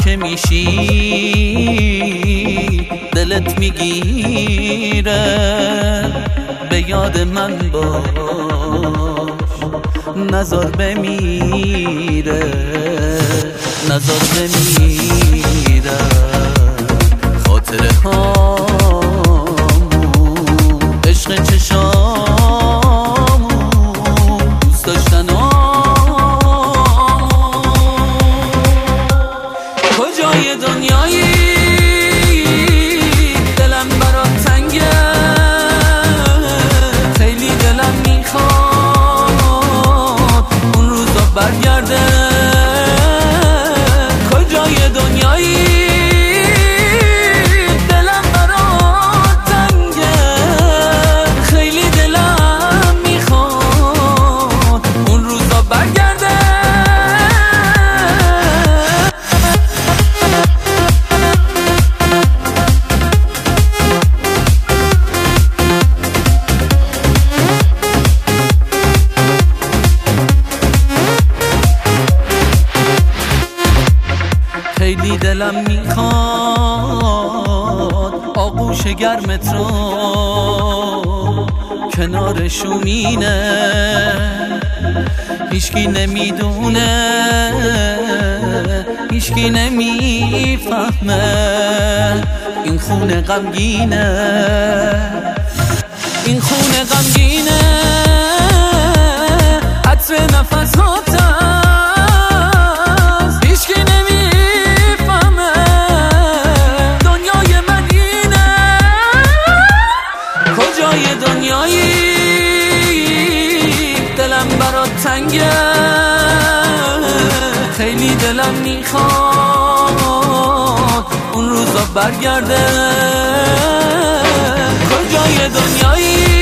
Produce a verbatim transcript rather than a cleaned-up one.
که میشی دلت میگیره، به یاد من باش نزار بمیره، نزار بمیره. خاطره هامون عشق چشامون دوست داشتن کجای دنیایی دلم برات تنگه، خیلی دلم میخواد اون روزا برگرده. کجای دنیایی دلم برات تنگه، خیلی دلم میخواد اون روزا برگرده. خیلی دلم میخواد آغوش گرمت رو کنار شومینه، هیچکی نمیدونه، هیچکی نمیفهمه. این خونه غمگینه، این خونه غمگینه. عطر نفس هاتم دنیایی دلم برات تنگه، خیلی دلم میخواد اون روزا برگرده. کجای دنیایی